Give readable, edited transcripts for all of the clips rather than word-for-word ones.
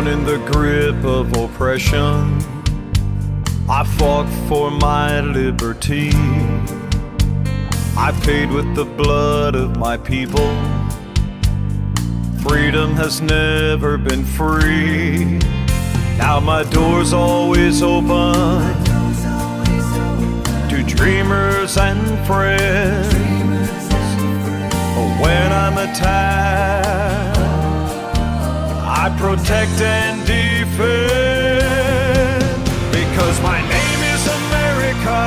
Born in the grip of oppression, I fought for my liberty. I paid with the blood of my people. Freedom has never been free. Now my door's always open to dreamers and friends. When I'm attacked, I protect and defend, because my name is America.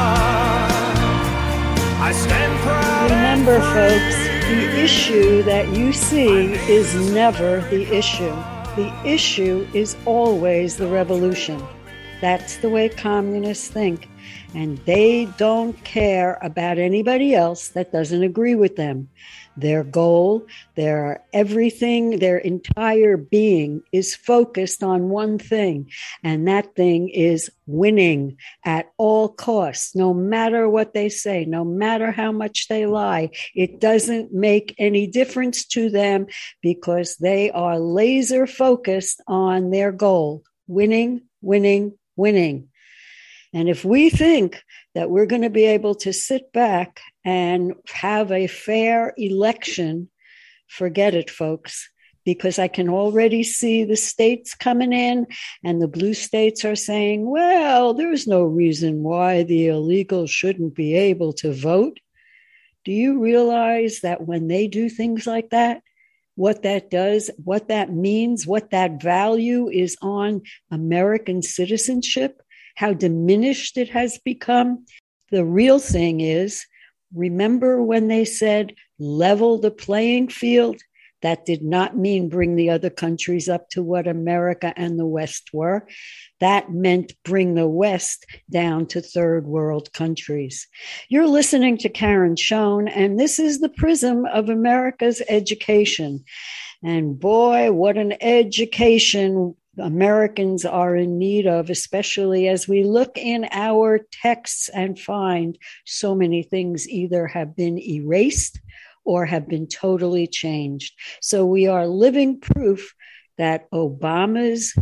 I stand proud. Remember, folks, the issue that you see is never the issue. The issue is always the revolution. That's the way communists think. And they don't care about anybody else that doesn't agree with them. Their goal, their everything, their entire being is focused on one thing. And that thing is winning at all costs, no matter what they say, no matter how much they lie. It doesn't make any difference to them because they are laser focused on their goal. Winning, winning, winning. And if we think that we're going to be able to sit back and have a fair election, forget it, folks, because I can already see the states coming in and the blue states are saying, well, there's no reason why the illegals shouldn't be able to vote. Do you realize that when they do things like that, what that does, what that means, what that value is on American citizenship? How diminished it has become. The real thing is, remember when they said level the playing field? That did not mean bring the other countries up to what America and the West were. That meant bring the West down to third world countries. You're listening to Karen Schoen, and this is the prism of America's education. And boy, what an education Americans are in need of, especially as we look in our texts and find so many things either have been erased or have been totally changed. So we are living proof that Obama's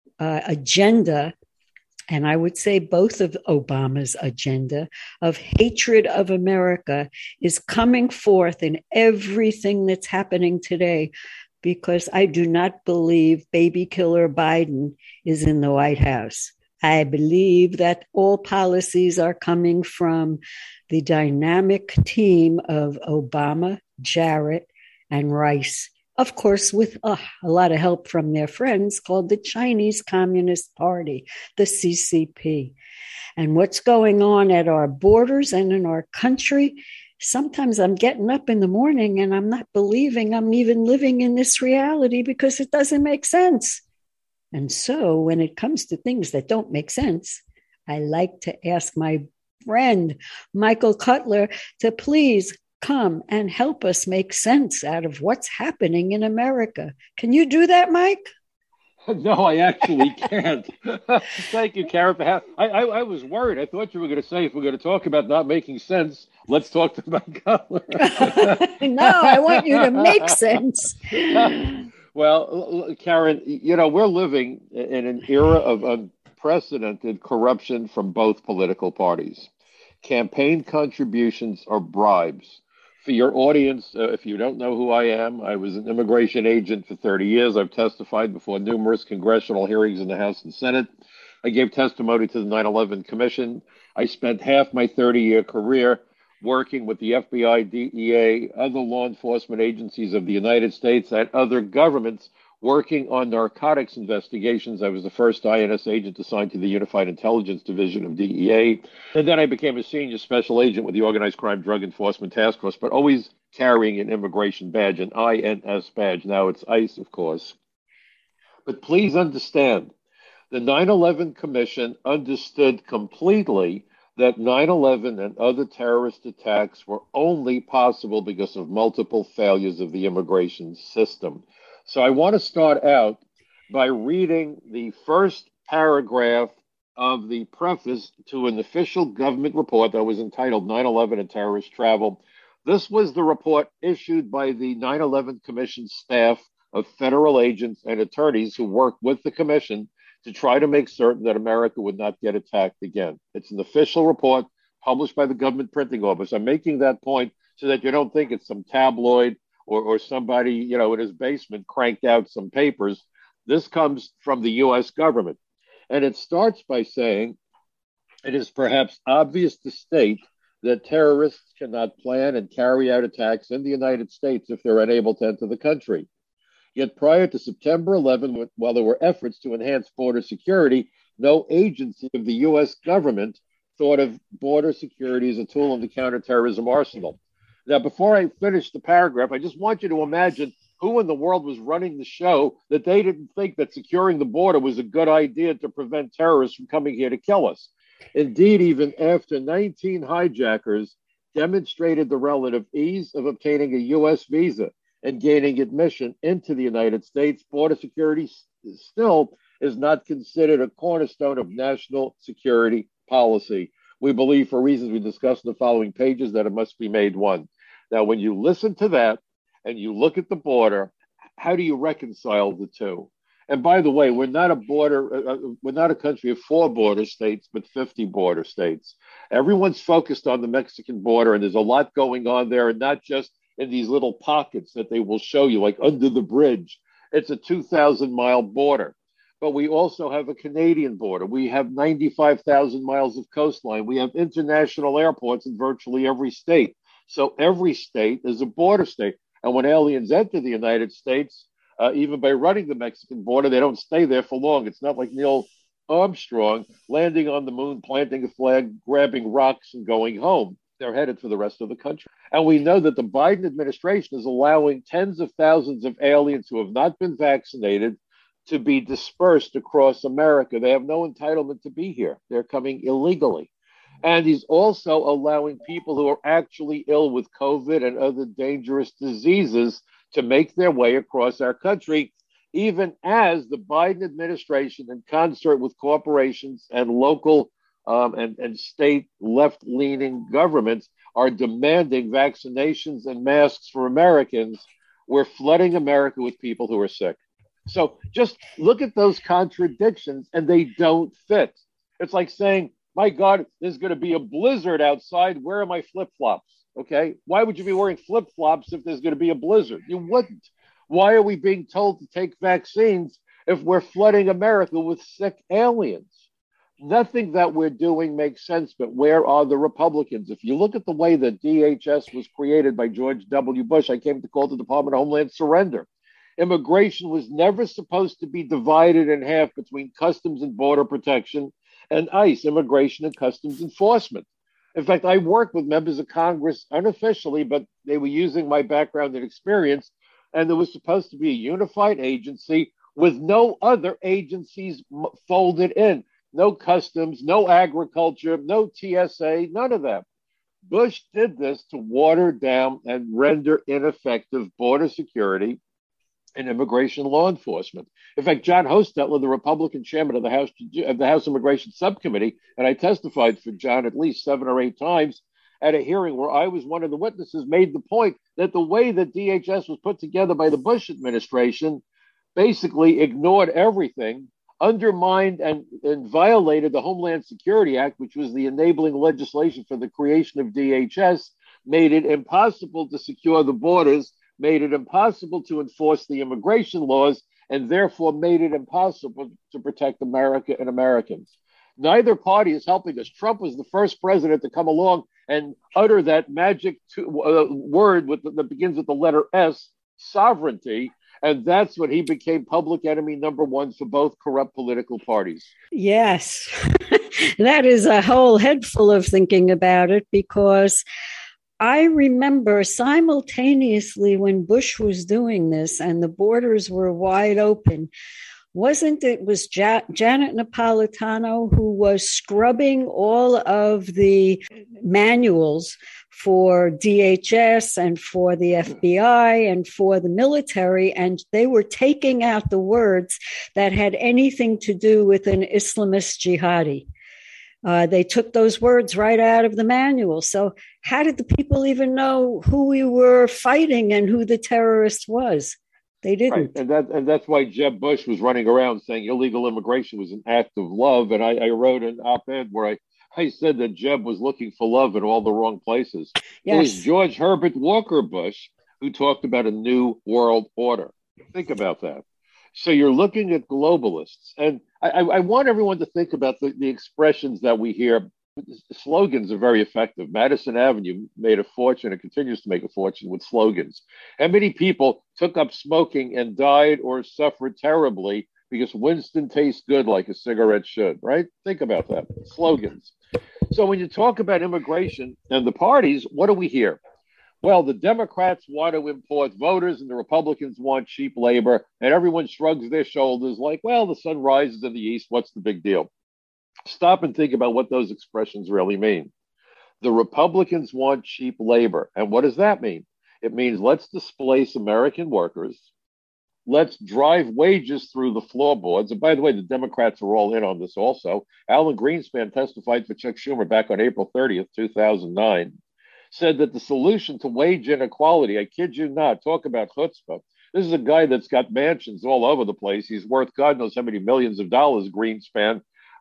agenda, and I would say both of Obama's agenda of hatred of America, is coming forth in everything that's happening today. Because I do not believe baby killer Biden is in the White House. I believe that all policies are coming from the dynamic team of Obama, Jarrett, and Rice. Of course, with a lot of help from their friends called the Chinese Communist Party, the CCP. And what's going on at our borders and in our country, sometimes I'm getting up in the morning and I'm not believing I'm even living in this reality because it doesn't make sense. And so when it comes to things that don't make sense, I like to ask my friend, Michael Cutler, to please come and help us make sense out of what's happening in America. Can you do that, Mike? No, I actually can't. Thank you, Karen. I was worried. I thought you were going to say, if we're going to talk about not making sense, let's talk to Mike Cutler. No, I want you to make sense. Well, Karen, we're living in an era of unprecedented corruption from both political parties. Campaign contributions are bribes. For your audience, if you don't know who I am, I was an immigration agent for 30 years. I've testified before numerous congressional hearings in the House and Senate. I gave testimony to the 9/11 Commission. I spent half my 30-year career working with the FBI, DEA, other law enforcement agencies of the United States, and other governments working on narcotics investigations. I was the first INS agent assigned to the Unified Intelligence Division of DEA. And then I became a senior special agent with the Organized Crime Drug Enforcement Task Force, but always carrying an immigration badge, an INS badge. Now it's ICE, of course. But please understand, the 9/11 Commission understood completely that 9/11 and other terrorist attacks were only possible because of multiple failures of the immigration system. So I want to start out by reading the first paragraph of the preface to an official government report that was entitled 9/11 and Terrorist Travel. This was the report issued by the 9/11 Commission staff of federal agents and attorneys who worked with the commission to try to make certain that America would not get attacked again. It's an official report published by the government printing office. I'm making that point so that you don't think it's some tabloid or somebody, in his basement cranked out some papers. This comes from the U.S. government. And it starts by saying, it is perhaps obvious to state that terrorists cannot plan and carry out attacks in the United States if they're unable to enter the country. Yet prior to September 11, while there were efforts to enhance border security, no agency of the U.S. government thought of border security as a tool in the counterterrorism arsenal. Now, before I finish the paragraph, I just want you to imagine who in the world was running the show that they didn't think that securing the border was a good idea to prevent terrorists from coming here to kill us. Indeed, even after 19 hijackers demonstrated the relative ease of obtaining a U.S. visa and gaining admission into the United States, border security still is not considered a cornerstone of national security policy. We believe, for reasons we discussed in the following pages, that it must be made one. Now, when you listen to that and you look at the border, how do you reconcile the two? And by the way, we're not a country of 4 border states, but 50 border states. Everyone's focused on the Mexican border, and there's a lot going on there, and not just in these little pockets that they will show you, like under the bridge. It's a 2,000-mile border. But we also have a Canadian border. We have 95,000 miles of coastline. We have international airports in virtually every state. So every state is a border state. And when aliens enter the United States, even by running the Mexican border, they don't stay there for long. It's not like Neil Armstrong landing on the moon, planting a flag, grabbing rocks, and going home. They're headed for the rest of the country. And we know that the Biden administration is allowing tens of thousands of aliens who have not been vaccinated to be dispersed across America. They have no entitlement to be here. They're coming illegally. And he's also allowing people who are actually ill with COVID and other dangerous diseases to make their way across our country, even as the Biden administration, in concert with corporations and local and state left-leaning governments, are demanding vaccinations and masks for Americans. We're flooding America with people who are sick. So just look at those contradictions, and they don't fit. It's like saying, my God, there's going to be a blizzard outside. Where are my flip-flops? Okay. Why would you be wearing flip-flops if there's going to be a blizzard? You wouldn't. Why are we being told to take vaccines if we're flooding America with sick aliens? Nothing that we're doing makes sense, but where are the Republicans? If you look at the way that DHS was created by George W. Bush, I came to call the Department of Homeland Surrender. Immigration was never supposed to be divided in half between Customs and Border Protection and ICE, Immigration and Customs Enforcement. In fact, I worked with members of Congress unofficially, but they were using my background and experience, and there was supposed to be a unified agency with no other agencies folded in. No customs, no agriculture, no TSA, none of that. Bush did this to water down and render ineffective border security and immigration law enforcement. In fact, John Hostetler, the Republican chairman of the House Immigration Subcommittee, and I testified for John at least 7 or 8 times at a hearing where I was one of the witnesses, made the point that the way that DHS was put together by the Bush administration basically ignored everything, undermined and violated the Homeland Security Act, which was the enabling legislation for the creation of DHS, made it impossible to secure the borders, made it impossible to enforce the immigration laws, and therefore made it impossible to protect America and Americans. Neither party is helping us. Trump was the first president to come along and utter that magic word that begins with the letter S, sovereignty, and that's when he became public enemy number 1 for both corrupt political parties. Yes, that is a whole head full of thinking about it, because I remember simultaneously when Bush was doing this and the borders were wide open, was Janet Napolitano who was scrubbing all of the manuals for DHS and for the FBI and for the military, and they were taking out the words that had anything to do with an Islamist jihadi. They took those words right out of the manual. So how did the people even know who we were fighting and who the terrorist was? They Right, didn't. and that's why Jeb Bush was running around saying illegal immigration was an act of love. And I wrote an op-ed where I said that Jeb was looking for love in all the wrong places. It was Yes. George Herbert Walker Bush who talked about a new world order. Think about that. So you're looking at globalists, and I want everyone to think about the expressions that we hear. Slogans are very effective. Madison Avenue made a fortune and continues to make a fortune with slogans. How many people took up smoking and died or suffered terribly because Winston tastes good like a cigarette should, right? Think about that. Slogans. So when you talk about immigration and the parties, what do we hear? Well, the Democrats want to import voters and the Republicans want cheap labor, and everyone shrugs their shoulders like, well, the sun rises in the east. What's the big deal? Stop and think about what those expressions really mean. The Republicans want cheap labor. And what does that mean? It means let's displace American workers. Let's drive wages through the floorboards. And by the way, the Democrats are all in on this also. Alan Greenspan testified for Chuck Schumer back on April 30th, 2009, said that the solution to wage inequality, I kid you not, talk about chutzpah. This is a guy that's got mansions all over the place. He's worth God knows how many millions of dollars, Greenspan,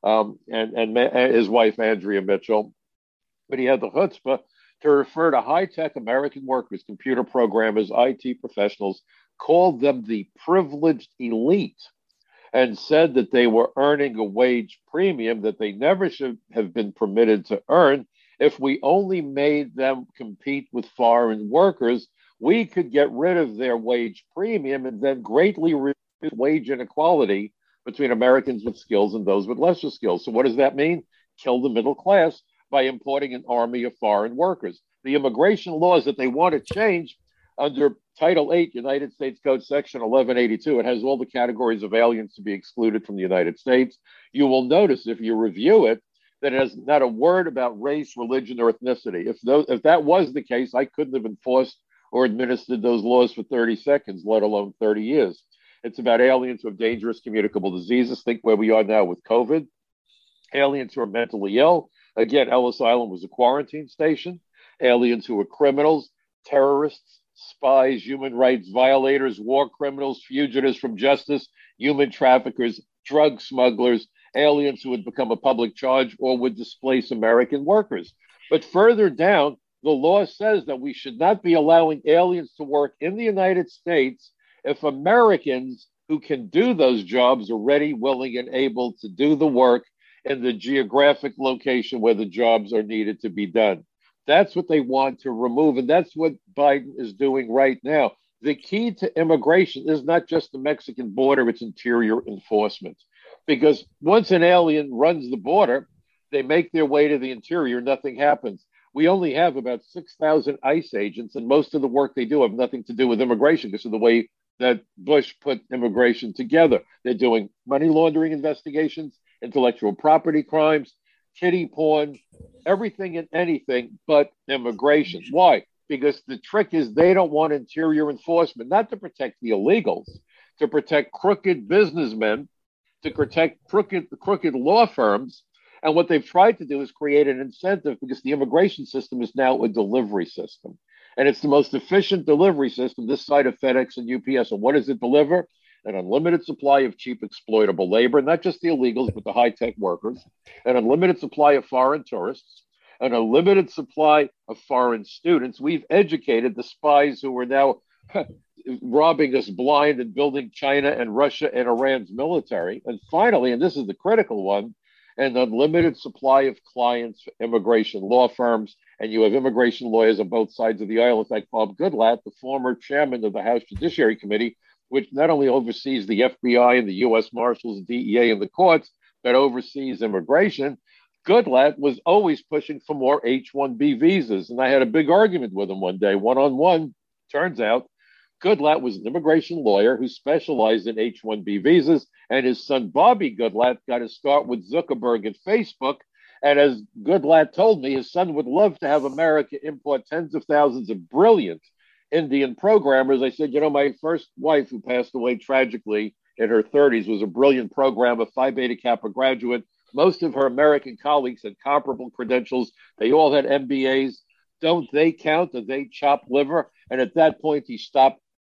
and his wife, Andrea Mitchell. But he had the chutzpah to refer to high-tech American workers, computer programmers, IT professionals, called them the privileged elite, and said that they were earning a wage premium that they never should have been permitted to earn. If we only made them compete with foreign workers, we could get rid of their wage premium and then greatly reduce wage inequality between Americans with skills and those with lesser skills. So what does that mean? Kill the middle class by importing an army of foreign workers. The immigration laws that they want to change under Title 8, United States Code Section 1182, it has all the categories of aliens to be excluded from the United States. You will notice if you review it, that it has not a word about race, religion, or ethnicity. If that was the case, I couldn't have enforced or administered those laws for 30 seconds, let alone 30 years. It's about aliens who have dangerous communicable diseases. Think where we are now with COVID. Aliens who are mentally ill. Again, Ellis Island was a quarantine station. Aliens who are criminals, terrorists, spies, human rights violators, war criminals, fugitives from justice, human traffickers, drug smugglers, aliens who would become a public charge or would displace American workers. But further down, the law says that we should not be allowing aliens to work in the United States if Americans who can do those jobs are ready, willing, and able to do the work in the geographic location where the jobs are needed to be done. That's what they want to remove, and that's what Biden is doing right now. The key to immigration is not just the Mexican border, it's interior enforcement. Because once an alien runs the border, they make their way to the interior, nothing happens. We only have about 6,000 ICE agents, and most of the work they do have nothing to do with immigration because of the way that Bush put immigration together. They're doing money laundering investigations, intellectual property crimes, kiddie porn, everything and anything but immigration. Why? Because the trick is they don't want interior enforcement, not to protect the illegals, to protect crooked businessmen, to protect crooked law firms. And what they've tried to do is create an incentive because the immigration system is now a delivery system. And it's the most efficient delivery system this side of FedEx and UPS. And what does it deliver? An unlimited supply of cheap exploitable labor, not just the illegals, but the high-tech workers, an unlimited supply of foreign tourists, an unlimited supply of foreign students. We've educated the spies who are now robbing us blind and building China and Russia and Iran's military. And finally, and this is the critical one, an unlimited supply of clients for immigration law firms. And you have immigration lawyers on both sides of the aisle. In fact, Bob Goodlatte, the former chairman of the House Judiciary Committee, which not only oversees the FBI and the U.S. Marshals, DEA, and the courts, but oversees immigration, Goodlatte was always pushing for more H-1B visas. And I had a big argument with him one day, one-on-one. Turns out Goodlatte was an immigration lawyer who specialized in H-1B visas, and his son Bobby Goodlatte got his start with Zuckerberg and Facebook. And as Goodlatte told me, his son would love to have America import tens of thousands of brilliant Indian programmers. I said, my first wife, who passed away tragically in her 30s, was a brilliant programmer, Phi Beta Kappa graduate. Most of her American colleagues had comparable credentials. They all had MBAs. Don't they count? Do they chop liver? And at that point, he stopped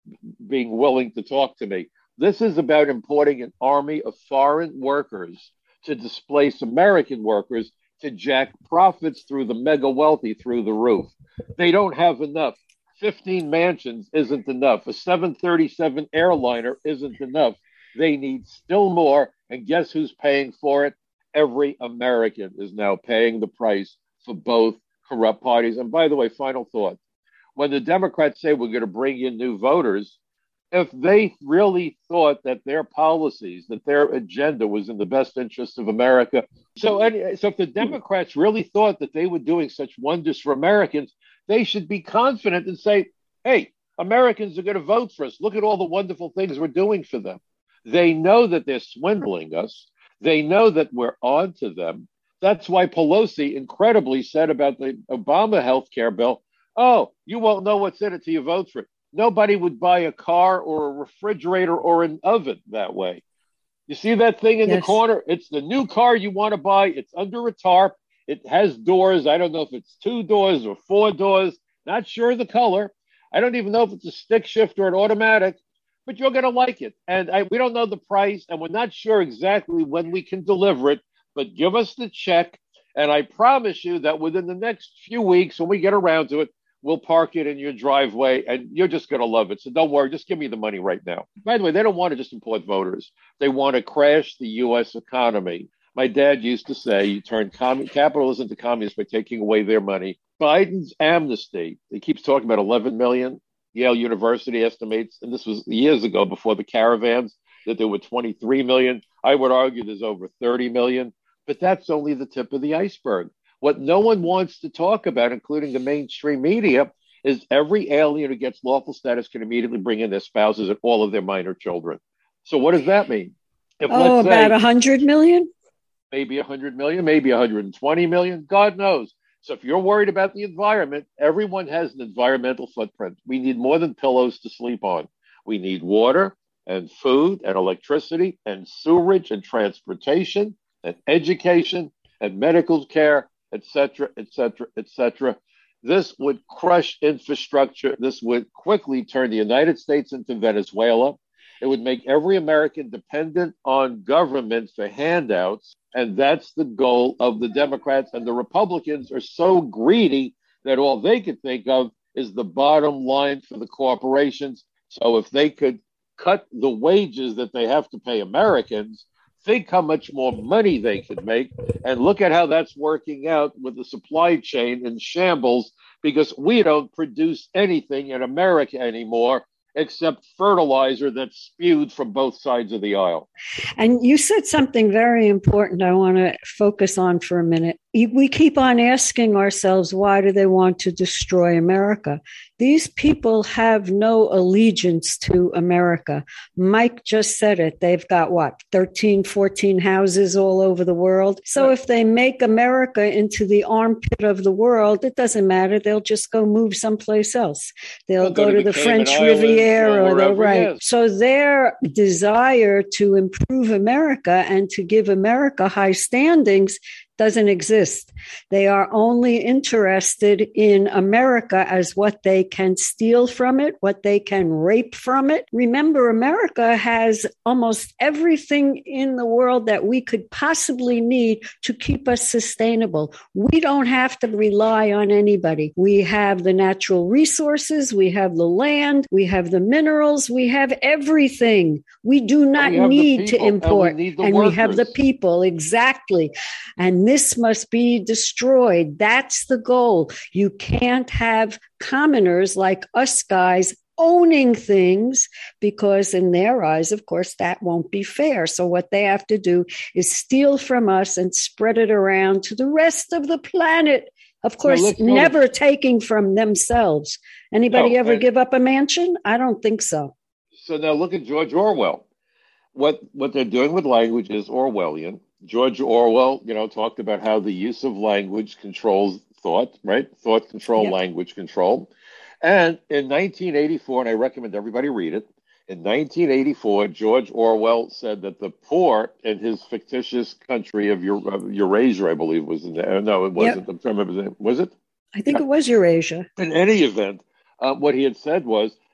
being willing to talk to me. This is about importing an army of foreign workers to displace American workers to jack profits through the mega wealthy through the roof. They don't have enough. 15 mansions isn't enough. A 737 airliner isn't enough. They need still more. And guess who's paying for it? Every American is now paying the price for both corrupt parties. And by the way, final thought. When the Democrats say we're going to bring in new voters, if they really thought that their policies, that their agenda was in the best interest of America, so if the Democrats really thought that they were doing such wonders for Americans, they should be confident and say, hey, Americans are going to vote for us. Look at all the wonderful things we're doing for them. They know that they're swindling us. They know that we're on to them. That's why Pelosi incredibly said about the Obama health care bill, oh, you won't know what's in it till you vote for it. Nobody would buy a car or a refrigerator or an oven that way. You see that thing in the corner? It's the new car you want to buy. It's under a tarp. It has doors. I don't know if it's 2 doors or 4 doors. Not sure the color. I don't even know if it's a stick shift or an automatic, but you're going to like it. And we don't know the price, and we're not sure exactly when we can deliver it, but give us the check. And I promise you that within the next few weeks, when we get around to it, we'll park it in your driveway, and you're just going to love it. So don't worry. Just give me the money right now. By the way, they don't want to just import voters. They want to crash the U.S. economy. My dad used to say, you turn capitalism into communists by taking away their money. Biden's amnesty, he keeps talking about 11 million. Yale University estimates, and this was years ago before the caravans, that there were 23 million. I would argue there's over 30 million, but that's only the tip of the iceberg. What no one wants to talk about, including the mainstream media, is every alien who gets lawful status can immediately bring in their spouses and all of their minor children. So what does that mean? If, let's say, about 100 million? Maybe 100 million, maybe 120 million, God knows. So if you're worried about the environment, everyone has an environmental footprint. We need more than pillows to sleep on. We need water and food and electricity and sewerage and transportation and education and medical care, et cetera, et cetera, et cetera. This would crush infrastructure. This would quickly turn the United States into Venezuela. It would make every American dependent on government for handouts. And that's the goal of the Democrats. And the Republicans are so greedy that all they could think of is the bottom line for the corporations. So if they could cut the wages that they have to pay Americans, think how much more money they could make. And look at how that's working out with the supply chain in shambles, because we don't produce anything in America anymore except fertilizer that's spewed from both sides of the aisle. And you said something very important I want to focus on for a minute. We keep on asking ourselves, why do they want to destroy America? These people have no allegiance to America. Mike just said it. They've got, 13, 14 houses all over the world. So if they make America into the armpit of the world, it doesn't matter. They'll just go move someplace else. They'll go to the French Riviera or they'll right. So their desire to improve America and to give America high standings doesn't exist. They are only interested in America as what they can steal from it, what they can rape from it. Remember, America has almost everything in the world that we could possibly need to keep us sustainable. We don't have to rely on anybody. We have the natural resources, we have the land, we have the minerals, we have everything. We do not need to import. And we have the people, exactly. And this must be destroyed. That's the goal. You can't have commoners like us guys owning things, because in their eyes, of course, that won't be fair. So what they have to do is steal from us and spread it around to the rest of the planet. Of course, never taking from themselves. Anybody ever give up a mansion? I don't think so. So now look at George Orwell. What they're doing with language is Orwellian. George Orwell, talked about how the use of language controls thought, right? Thought control, language control. And in 1984, and I recommend everybody read it, in 1984, George Orwell said that the poor in his fictitious country of Eurasia, I believe was in there. No, it wasn't. I'm trying to remember. Was it? I think it was Eurasia. In any event, what he had said was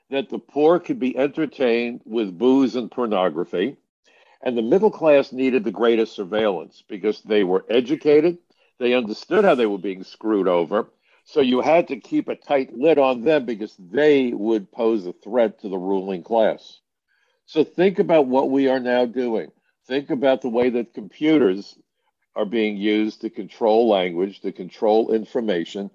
that the poor could be entertained with booze and pornography, and the middle class needed the greatest surveillance because they were educated, they understood how they were being screwed over. So you had to keep a tight lid on them because they would pose a threat to the ruling class. So think about what we are now doing. Think about the way that computers are being used to control language, to control information.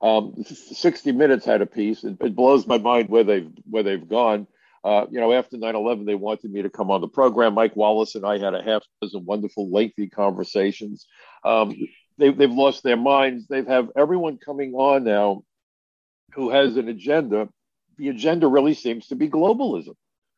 60 Minutes had a piece. It blows my mind where they've gone. After 9/11, they wanted me to come on the program. Mike Wallace and I had a half dozen wonderful, lengthy conversations. They've lost their minds. They have everyone coming on now who has an agenda. The agenda really seems to be globalism.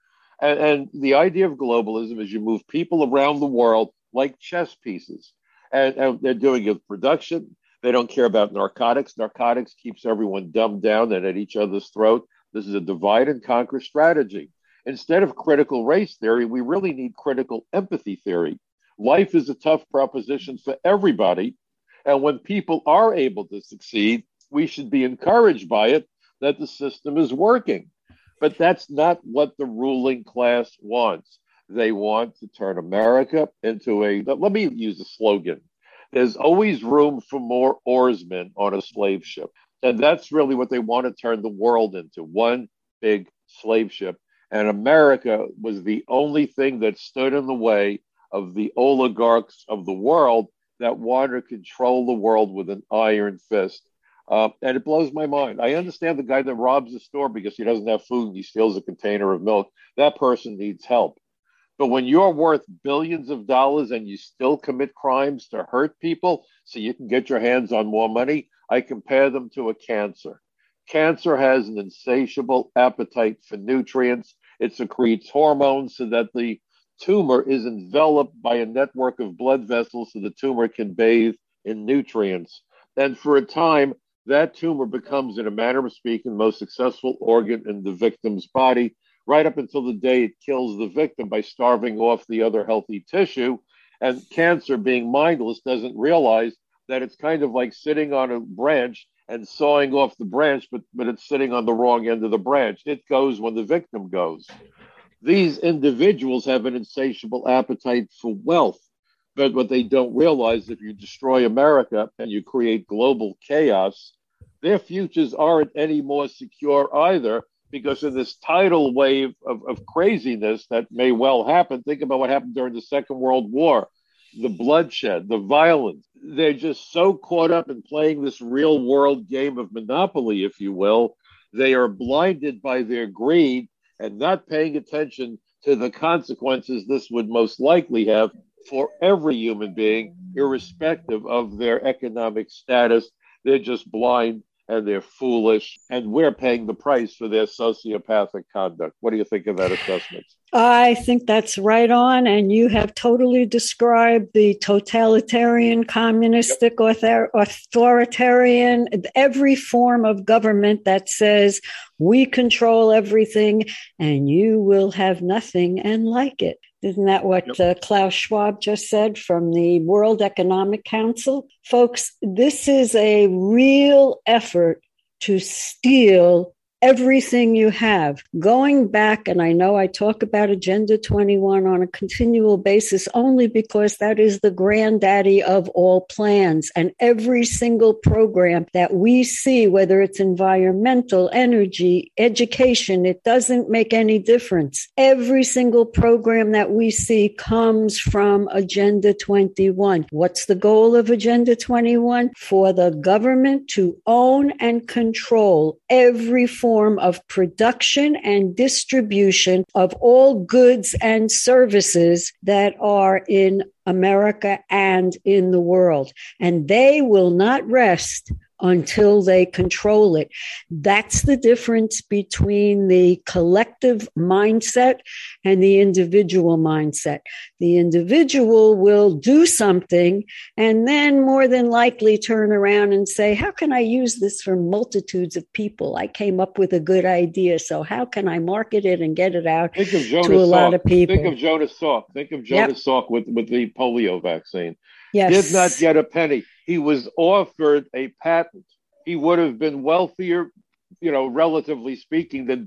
And the idea of globalism is you move people around the world like chess pieces. And they're doing it with production. They don't care about narcotics. Narcotics keeps everyone dumbed down and at each other's throat. This is a divide and conquer strategy. Instead of critical race theory, we really need critical empathy theory. Life is a tough proposition for everybody. And when people are able to succeed, we should be encouraged by it that the system is working. But that's not what the ruling class wants. They want to turn America into let me use a slogan. There's always room for more oarsmen on a slave ship. And that's really what they want to turn the world into, one big slave ship. And America was the only thing that stood in the way of the oligarchs of the world that wanted to control the world with an iron fist. And it blows my mind. I understand the guy that robs a store because he doesn't have food and he steals a container of milk. That person needs help. But when you're worth billions of dollars and you still commit crimes to hurt people so you can get your hands on more money, I compare them to a cancer. Cancer has an insatiable appetite for nutrients. It secretes hormones so that the tumor is enveloped by a network of blood vessels so the tumor can bathe in nutrients. And for a time, that tumor becomes, in a manner of speaking, the most successful organ in the victim's body, right up until the day it kills the victim by starving off the other healthy tissue. And cancer, being mindless, doesn't realize that it's kind of like sitting on a branch and sawing off the branch, but it's sitting on the wrong end of the branch. It goes when the victim goes. These individuals have an insatiable appetite for wealth. But what they don't realize, if you destroy America and you create global chaos, their futures aren't any more secure either, because in this tidal wave of craziness that may well happen, think about what happened during the Second World War, the bloodshed, the violence. They're just so caught up in playing this real world game of Monopoly, if you will. They are blinded by their greed and not paying attention to the consequences this would most likely have for every human being, irrespective of their economic status. They're just blind and they're foolish, and we're paying the price for their sociopathic conduct. What do you think of that assessment? I think that's right on, and you have totally described the totalitarian, communistic, authoritarian, every form of government that says we control everything and you will have nothing and like it. Isn't that what Klaus Schwab just said from the World Economic Council? Folks, this is a real effort to steal everything you have. Going back, and I know I talk about Agenda 21 on a continual basis only because that is the granddaddy of all plans. And every single program that we see, whether it's environmental, energy, education, it doesn't make any difference. Every single program that we see comes from Agenda 21. What's the goal of Agenda 21? For the government to own and control every form of production and distribution of all goods and services that are in America and in the world. And they will not rest until they control it. That's the difference between the collective mindset and the individual mindset. The individual will do something and then more than likely turn around and say, how can I use this for multitudes of people? I came up with a good idea, so how can I market it and get it out to a lot of people? Think of Jonas Salk. Think of Jonas Salk with the polio vaccine. Yes. Did not get a penny. He was offered a patent. He would have been wealthier, relatively speaking, than Bill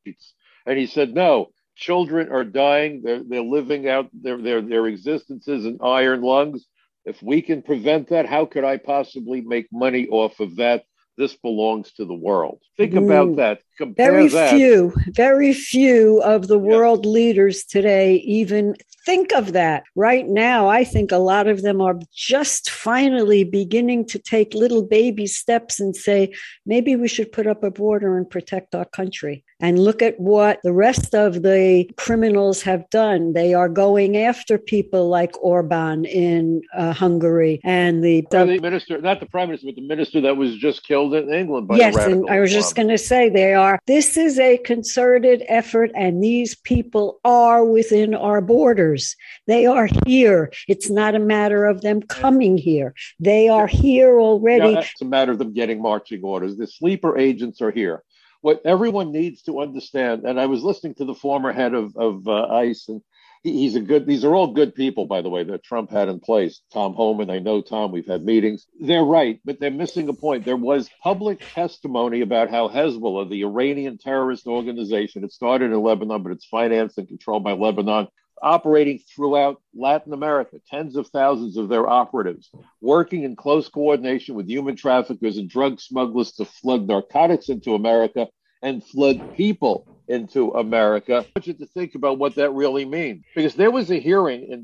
States. And he said, no, children are dying. They're living out their existences in iron lungs. If we can prevent that, how could I possibly make money off of that? This belongs to the world. Think about that. Compare Very few of the world leaders today even think of that. Right now, I think a lot of them are just finally beginning to take little baby steps and say, maybe we should put up a border and protect our country. And look at what the rest of the criminals have done. They are going after people like Orban in Hungary and the minister, not the prime minister, but the minister that was just killed in England by yes, and I was just going to say this is a concerted effort, and these people are within our borders. They are here. It's not a matter of them coming here. They are here already. It's a matter of them getting marching orders. The sleeper agents are here. What everyone needs to understand, and I was listening to the former head of ICE, and these are all good people, by the way, that Trump had in place. Tom Homan, I know Tom, we've had meetings. They're right, but they're missing a point. There was public testimony about how Hezbollah, the Iranian terrorist organization, it started in Lebanon, but it's financed and controlled by Lebanon, operating throughout Latin America, tens of thousands of their operatives, working in close coordination with human traffickers and drug smugglers to flood narcotics into America and flood people into America. I want you to think about what that really means, because there was a hearing in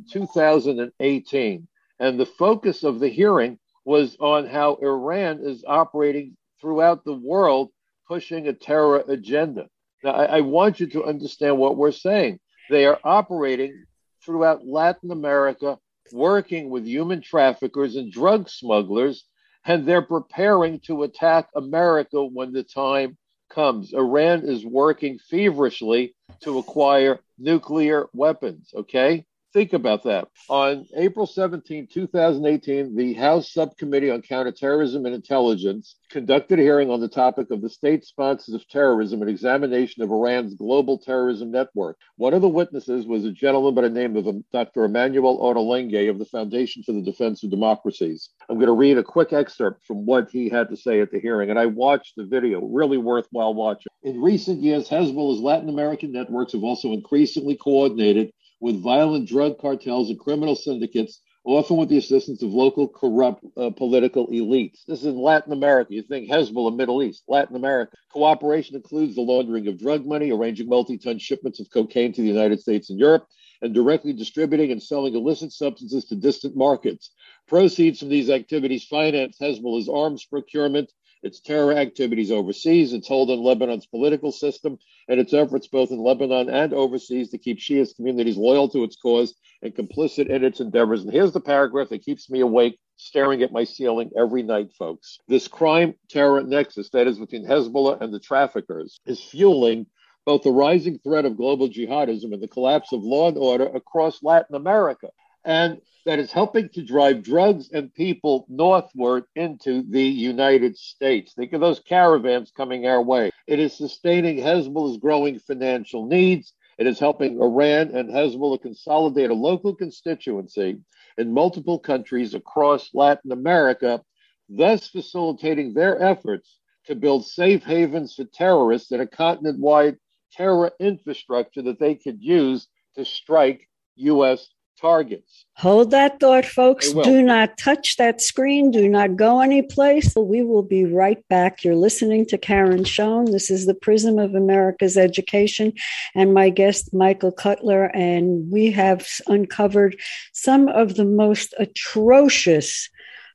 2018, and the focus of the hearing was on how Iran is operating throughout the world, pushing a terror agenda. Now, I want you to understand what we're saying. They are operating throughout Latin America, working with human traffickers and drug smugglers, and they're preparing to attack America when the time comes. Iran is working feverishly to acquire nuclear weapons, okay? Think about that. On April 17, 2018, the House Subcommittee on Counterterrorism and Intelligence conducted a hearing on the topic of the state sponsors of terrorism and examination of Iran's global terrorism network. One of the witnesses was a gentleman by the name of Dr. Emmanuel Ottolenghi of the Foundation for the Defense of Democracies. I'm going to read a quick excerpt from what he had to say at the hearing, and I watched the video, really worthwhile watching. In recent years, Hezbollah's Latin American networks have also increasingly coordinated with violent drug cartels and criminal syndicates, often with the assistance of local corrupt political elites. This is in Latin America. You think Hezbollah, Middle East, Latin America. Cooperation includes the laundering of drug money, arranging multi-ton shipments of cocaine to the United States and Europe, and directly distributing and selling illicit substances to distant markets. Proceeds from these activities finance Hezbollah's arms procurement, its terror activities overseas, its hold on Lebanon's political system, and its efforts both in Lebanon and overseas to keep Shia communities loyal to its cause and complicit in its endeavors. And here's the paragraph that keeps me awake, staring at my ceiling every night, folks. This crime-terror nexus, that is between Hezbollah and the traffickers, is fueling both the rising threat of global jihadism and the collapse of law and order across Latin America. And that is helping to drive drugs and people northward into the United States. Think of those caravans coming our way. It is sustaining Hezbollah's growing financial needs. It is helping Iran and Hezbollah consolidate a local constituency in multiple countries across Latin America, thus facilitating their efforts to build safe havens for terrorists and a continent-wide terror infrastructure that they could use to strike U.S. targets. Hold that thought, folks. Do not touch that screen. Do not go anyplace. We will be right back. You're listening to Karen Schoen. This is the Prism of America's Education, and my guest, Michael Cutler. And we have uncovered some of the most atrocious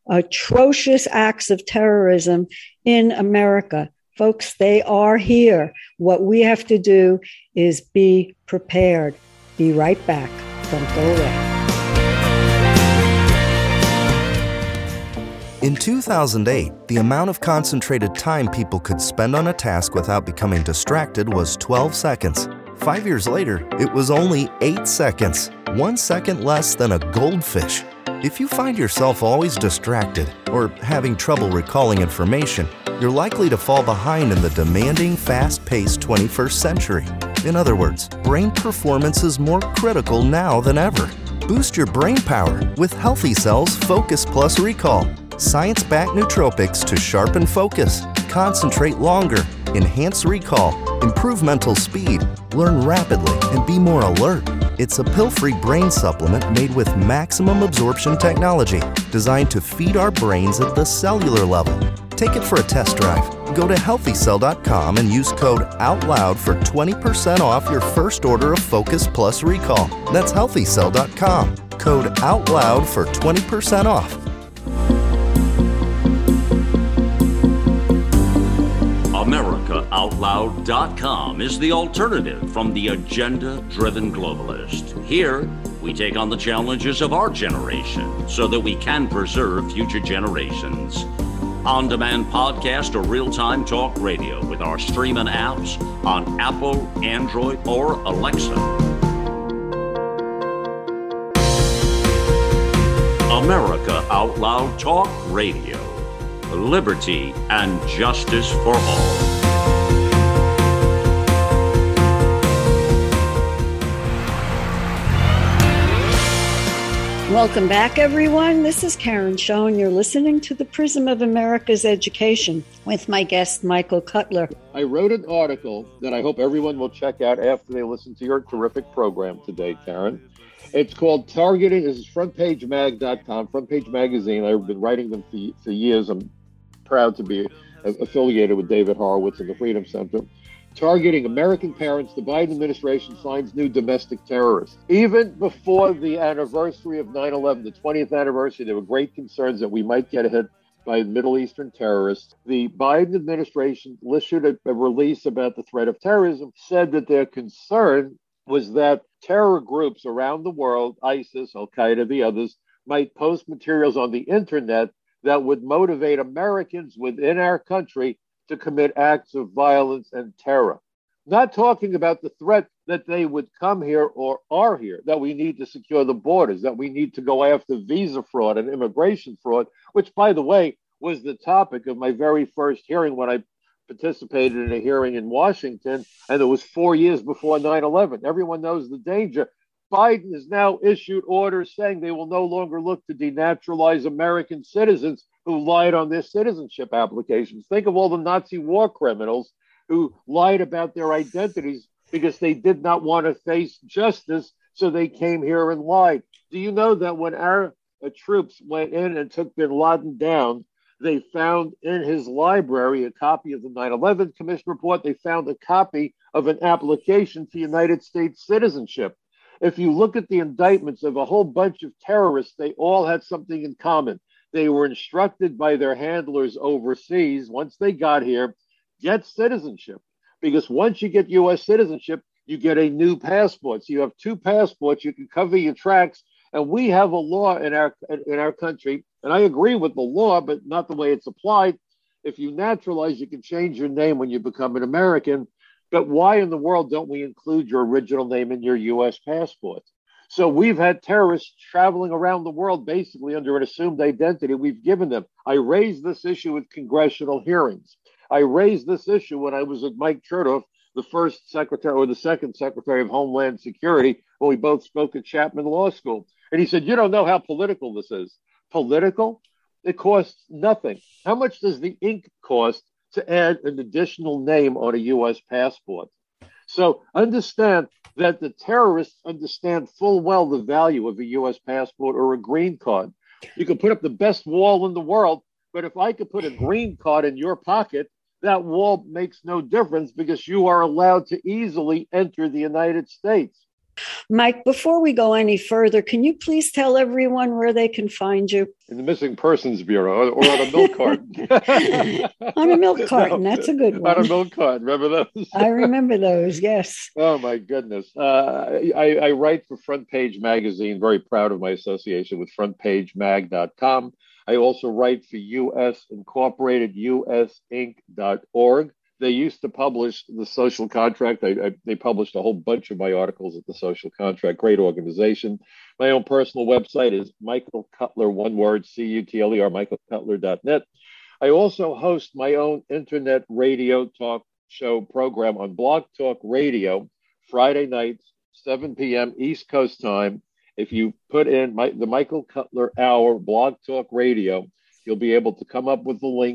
acts of terrorism in America. Folks, they are here. What we have to do is be prepared. Be right back. Don't go away. In 2008, the amount of concentrated time people could spend on a task without becoming distracted was 12 seconds. 5 years later, it was only 8 seconds, 1 second less than a goldfish. If you find yourself always distracted or having trouble recalling information, you're likely to fall behind in the demanding, fast-paced 21st century. In other words, brain performance is more critical now than ever. Boost your brain power with Healthy Cells Focus Plus Recall. Science-backed nootropics to sharpen focus, concentrate longer, enhance recall, improve mental speed, learn rapidly, and be more alert. It's a pill-free brain supplement made with maximum absorption technology, designed to feed our brains at the cellular level. Take it for a test drive. Go to healthycell.com and use code OUTLOUD for 20% off your first order of Focus Plus Recall. That's healthycell.com. Code OUTLOUD for 20% off. AmericaOutloud.com is the alternative from the agenda-driven globalist. Here, we take on the challenges of our generation so that we can preserve future generations. On-demand podcast or real-time talk radio with our streaming apps on Apple, Android, or Alexa. America Out Loud Talk Radio. Liberty and justice for all. Welcome back, everyone. This is Karen Schoen, and you're listening to The Prism of America's Education with my guest, Michael Cutler. I wrote an article that I hope everyone will check out after they listen to your terrific program today, Karen. It's called Targeting. This is frontpagemag.com, Front Page Magazine. I've been writing them for years. I'm proud to be affiliated with David Horowitz and the Freedom Center. Targeting American parents, the Biden administration finds new domestic terrorists. Even before the anniversary of 9/11, the 20th anniversary, there were great concerns that we might get hit by Middle Eastern terrorists. The Biden administration issued a release about the threat of terrorism, said that their concern was that terror groups around the world, ISIS, Al-Qaeda, the others, might post materials on the internet that would motivate Americans within our country to commit acts of violence and terror. Not talking about the threat that they would come here or are here, that we need to secure the borders, that we need to go after visa fraud and immigration fraud, which, by the way, was the topic of my very first hearing when I participated in a hearing in Washington, and it was 4 years before 9/11. Everyone knows the danger. Biden has now issued orders saying they will no longer look to denaturalize American citizens who lied on their citizenship applications. Think of all the Nazi war criminals who lied about their identities because they did not want to face justice, so they came here and lied. Do you know that when our troops went in and took bin Laden down, they found in his library a copy of the 9/11 Commission report. They found a copy of an application for United States citizenship. If you look at the indictments of a whole bunch of terrorists, they all had something in common. They were instructed by their handlers overseas, once they got here, get citizenship. Because once you get U.S. citizenship, you get a new passport. So you have two passports, you can cover your tracks. And we have a law in our country, and I agree with the law, but not the way it's applied. If you naturalize, you can change your name when you become an American. But why in the world don't we include your original name in your U.S. passport? So we've had terrorists traveling around the world basically under an assumed identity we've given them. I raised this issue with congressional hearings. I raised this issue when I was with Mike Chertoff, the first secretary or the second secretary of Homeland Security, when we both spoke at Chapman Law School. And he said, you don't know how political this is. Political? It costs nothing. How much does the ink cost to add an additional name on a U.S. passport? So understand that the terrorists understand full well the value of a U.S. passport or a green card. You can put up the best wall in the world, but if I could put a green card in your pocket, that wall makes no difference because you are allowed to easily enter the United States. Mike, before we go any further, can you please tell everyone where they can find you? In the Missing Persons Bureau or on a milk carton. On a milk carton. No, that's a good one. On a milk carton. Remember those? I remember those, yes. Oh, my goodness. I write for Front Page Magazine. Very proud of my association with frontpagemag.com. I also write for U.S. Incorporated, usinc.org. They used to publish the Social Contract. They published a whole bunch of my articles at the Social Contract. Great organization. My own personal website is Michael Cutler, one word, Cutler, michaelcutler.net. I also host my own internet radio talk show program on Blog Talk Radio, Friday nights, 7 p.m. East Coast time. If you put in the Michael Cutler Hour Blog Talk Radio, you'll be able to come up with the link.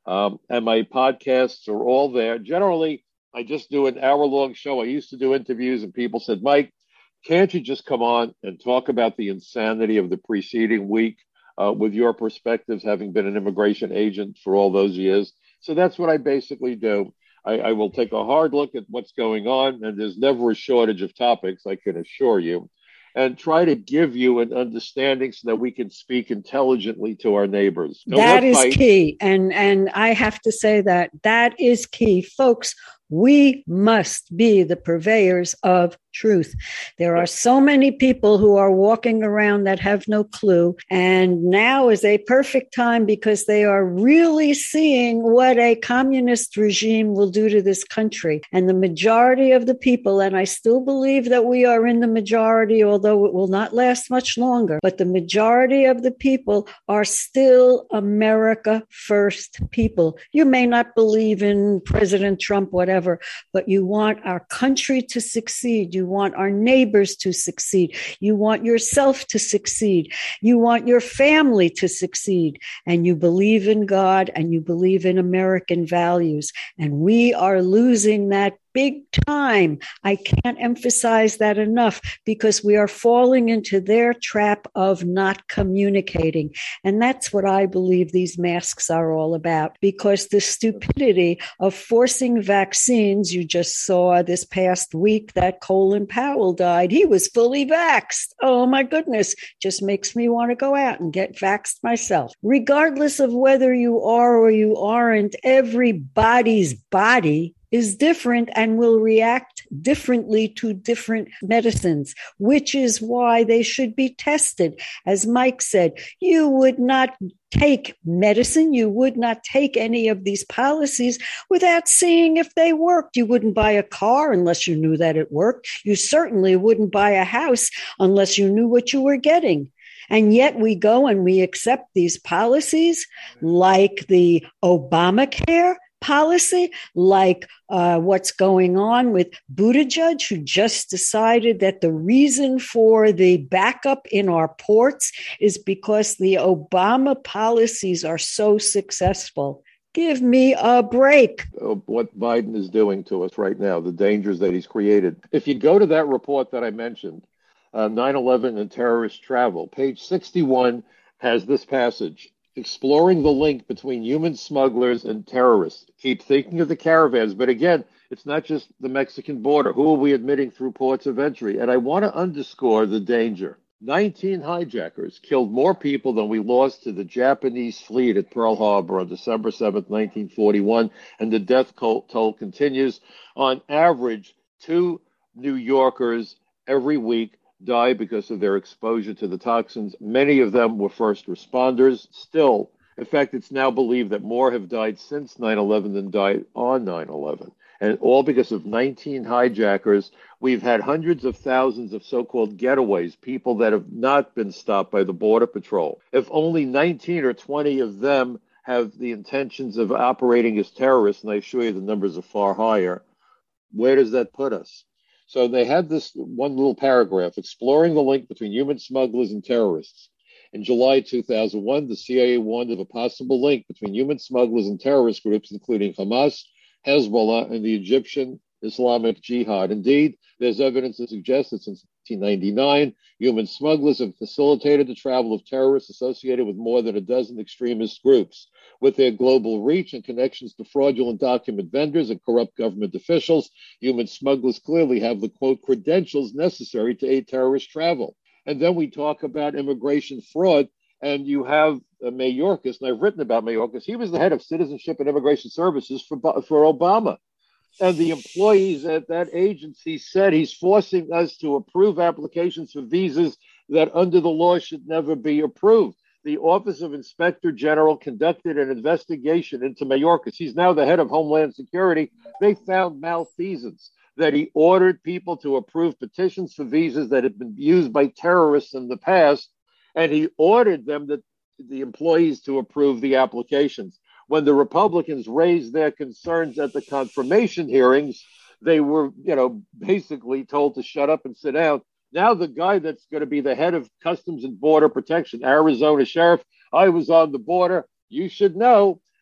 And my podcasts are all there. Generally, I just do an hour-long show. I used to do interviews, and people said, Mike, can't you just come on and talk about the insanity of the preceding week with your perspectives, having been an immigration agent for all those years? So that's what I basically do. I will take a hard look at what's going on, and there's never a shortage of topics, I can assure you, and try to give you an understanding so that we can speak intelligently to our neighbors. That is key. And I have to say that is key. Folks, we must be the purveyors of truth. There are so many people who are walking around that have no clue. And now is a perfect time because they are really seeing what a communist regime will do to this country. And the majority of the people, and I still believe that we are in the majority, although it will not last much longer, but the majority of the people are still America first people. You may not believe in President Trump, whatever, but you want our country to succeed. You want our neighbors to succeed. You want yourself to succeed. You want your family to succeed. And you believe in God and you believe in American values. And we are losing that big time. I can't emphasize that enough because we are falling into their trap of not communicating. And that's what I believe these masks are all about, because the stupidity of forcing vaccines, you just saw this past week that Colin Powell died. He was fully vaxxed. Oh my goodness, just makes me want to go out and get vaxxed myself. Regardless of whether you are or you aren't, everybody's body is different and will react differently to different medicines, which is why they should be tested. As Mike said, you would not take medicine, you would not take any of these policies without seeing if they worked. You wouldn't buy a car unless you knew that it worked. You certainly wouldn't buy a house unless you knew what you were getting. And yet we go and we accept these policies like the Obamacare policy, like what's going on with Buttigieg, who just decided that the reason for the backup in our ports is because the Obama policies are so successful. Give me a break. What Biden is doing to us right now, the dangers that he's created. If you go to that report that I mentioned, 9/11 and terrorist travel, page 61 has this passage. Exploring the link between human smugglers and terrorists. Keep thinking of the caravans. But again, it's not just the Mexican border. Who are we admitting through ports of entry? And I want to underscore the danger. 19 hijackers killed more people than we lost to the Japanese fleet at Pearl Harbor on December 7th, 1941. And the death toll continues. On average, 2 New Yorkers every week die because of their exposure to the toxins. Many of them were first responders. Still, in fact, it's now believed that more have died since 9/11 than died on 9/11. And all because of 19 hijackers. We've had hundreds of thousands of so-called getaways, people that have not been stopped by the Border Patrol. If only 19 or 20 of them have the intentions of operating as terrorists, and I assure you the numbers are far higher, where does that put us? So they had this one little paragraph, exploring the link between human smugglers and terrorists. In July 2001, the CIA warned of a possible link between human smugglers and terrorist groups, including Hamas, Hezbollah, and the Egyptian Islamic Jihad. Indeed, there's evidence that suggests that since 1999, human smugglers have facilitated the travel of terrorists associated with more than a dozen extremist groups. With their global reach and connections to fraudulent document vendors and corrupt government officials, human smugglers clearly have the, quote, credentials necessary to aid terrorist travel. And then we talk about immigration fraud, and you have Mayorkas, and I've written about Mayorkas. He was the head of Citizenship and Immigration Services for Obama. And the employees at that agency said he's forcing us to approve applications for visas that under the law should never be approved. The Office of Inspector General conducted an investigation into Mayorkas. He's now the head of Homeland Security. They found malfeasance, that he ordered people to approve petitions for visas that had been used by terrorists in the past, and he ordered them, the employees, to approve the applications. When the Republicans raised their concerns at the confirmation hearings, they were, basically told to shut up and sit down. Now the guy that's going to be the head of Customs and Border Protection, Arizona Sheriff, I was on the border. You should know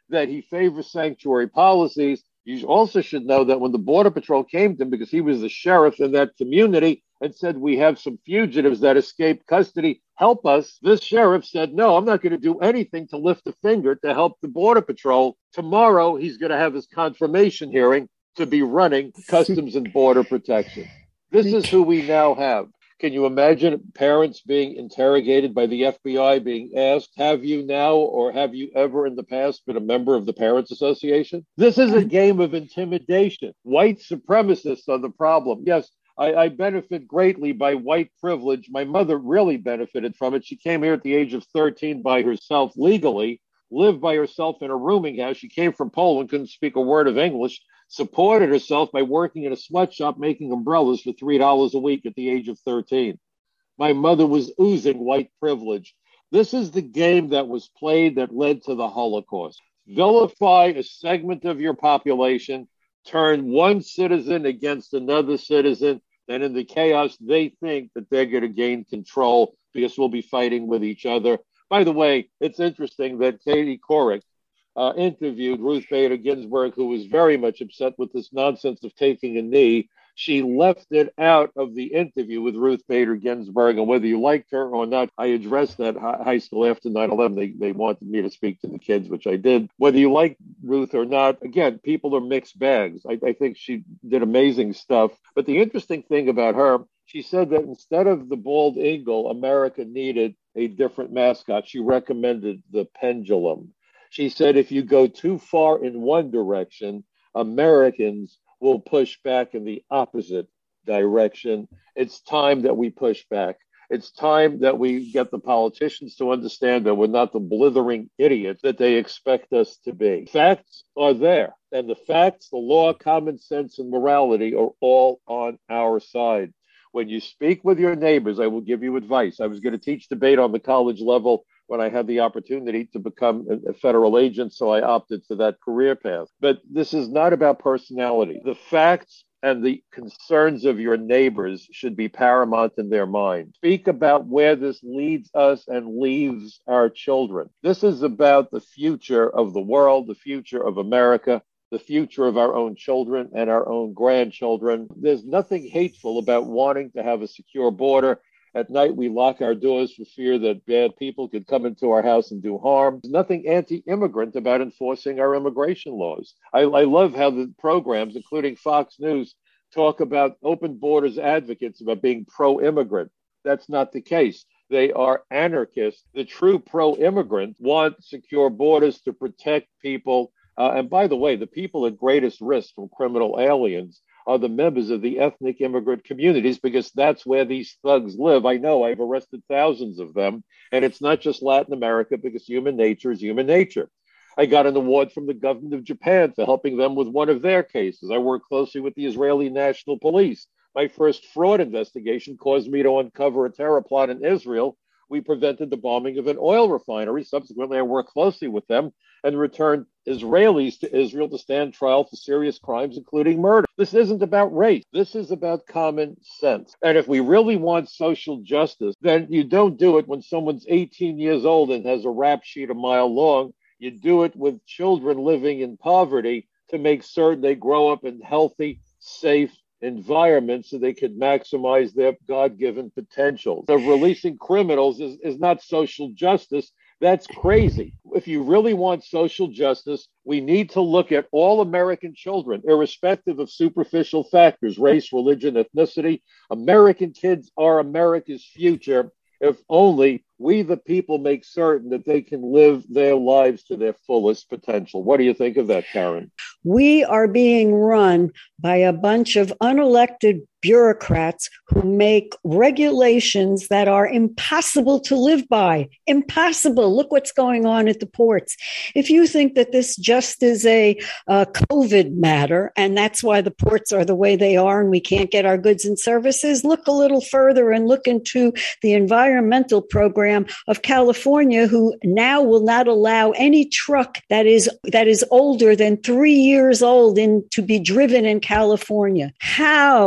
that he favors sanctuary policies. You also should know that when the Border Patrol came to him, because he was the sheriff in that community, and said, we have some fugitives that escaped custody, help us. This sheriff said, no, I'm not going to do anything to lift a finger to help the Border Patrol. Tomorrow, he's going to have his confirmation hearing to be running Customs and Border Protection. This is who we now have. Can you imagine parents being interrogated by the FBI, being asked, have you now or have you ever in the past been a member of the Parents Association? This is a game of intimidation. White supremacists are the problem. Yes, I benefit greatly by white privilege. My mother really benefited from it. She came here at the age of 13 by herself legally, lived by herself in a rooming house. She came from Poland, couldn't speak a word of English, supported herself by working in a sweatshop making umbrellas for $3 a week at the age of 13. My mother was oozing white privilege. This is the game that was played that led to the Holocaust. Vilify a segment of your population, turn one citizen against another citizen, and in the chaos, they think that they're going to gain control because we'll be fighting with each other. By the way, it's interesting that Katie Couric interviewed Ruth Bader Ginsburg, who was very much upset with this nonsense of taking a knee. She left it out of the interview with Ruth Bader Ginsburg, and whether you liked her or not, I addressed that high school after 9/11. They wanted me to speak to the kids, which I did. Whether you like Ruth or not, again, people are mixed bags. I think she did amazing stuff. But the interesting thing about her, she said that instead of the bald eagle, America needed a different mascot. She recommended the pendulum. She said, if you go too far in one direction, Americans will push back in the opposite direction. It's time that we push back. It's time that we get the politicians to understand that we're not the blithering idiots that they expect us to be. Facts are there. And the facts, the law, common sense, and morality are all on our side. When you speak with your neighbors, I will give you advice. I was going to teach debate on the college level when I had the opportunity to become a federal agent, so I opted for that career path. But this is not about personality. The facts and the concerns of your neighbors should be paramount in their mind. Speak about where this leads us and leaves our children. This is about the future of the world, the future of America, the future of our own children and our own grandchildren. There's nothing hateful about wanting to have a secure border. At night, we lock our doors for fear that bad people could come into our house and do harm. There's nothing anti-immigrant about enforcing our immigration laws. I love how the programs, including Fox News, talk about open borders advocates about being pro-immigrant. That's not the case. They are anarchists. The true pro-immigrant want secure borders to protect people. And by the way, the people at greatest risk from criminal aliens are the members of the ethnic immigrant communities, because that's where these thugs live. I know I've arrested thousands of them, and it's not just Latin America, because human nature is human nature. I got an award from the government of Japan for helping them with one of their cases. I work closely with the Israeli National Police. My first fraud investigation caused me to uncover a terror plot in Israel. We prevented the bombing of an oil refinery. Subsequently, I worked closely with them and returned Israelis to Israel to stand trial for serious crimes, including murder. This isn't about race. This is about common sense. And if we really want social justice, then you don't do it when someone's 18 years old and has a rap sheet a mile long. You do it with children living in poverty to make certain they grow up in healthy, safe environments so they can maximize their God-given potential. So releasing criminals is not social justice. That's crazy. If you really want social justice, we need to look at all American children, irrespective of superficial factors, race, religion, ethnicity. American kids are America's future. If only we, the people, make certain that they can live their lives to their fullest potential. What do you think of that, Karen? We are being run by a bunch of unelected bureaucrats who make regulations that are impossible to live by. Impossible. Look what's going on at the ports. If you think that this just is a COVID matter, and that's why the ports are the way they are and we can't get our goods and services, look a little further and look into the environmental program of California, who now will not allow any truck that is older than 3 years old to be driven in California. How are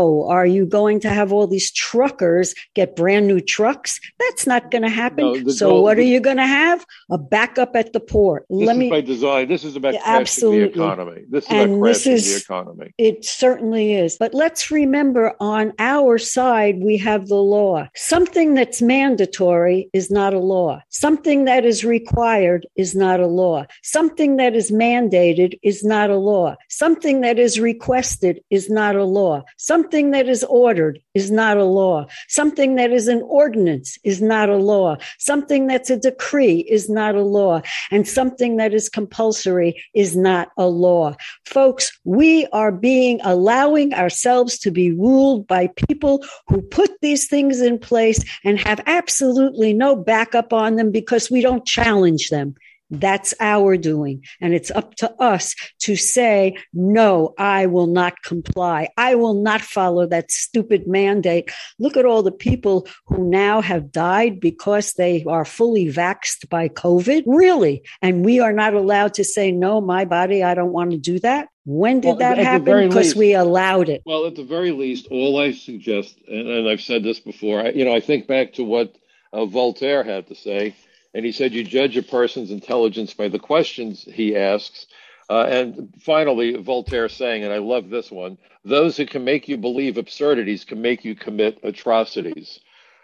are you going to have all these truckers get brand new trucks? That's not going to happen. No, what are you going to have? A backup at the port. This is by design. This is about crashing the economy. This is about crashing the economy. It certainly is. But let's remember, on our side, we have the law. Something that's mandatory is not a law. Something that is required is not a law. Something that is mandated is not a law. Something that is requested is not a law. Something that is ordered is not a law. Something that is an ordinance is not a law. Something that's a decree is not a law. And something that is compulsory is not a law. Folks, we are allowing ourselves to be ruled by people who put these things in place and have absolutely no backup on them because we don't challenge them. That's our doing. And it's up to us to say, no, I will not comply. I will not follow that stupid mandate. Look at all the people who now have died because they are fully vaxxed by COVID. Really? And we are not allowed to say, no, my body, I don't want to do that. When did that happen? Because we allowed it. Well, at the very least, all I suggest, and I've said this before, I think back to what Voltaire had to say. And he said, you judge a person's intelligence by the questions he asks. And finally, Voltaire saying, and I love this one, those who can make you believe absurdities can make you commit atrocities.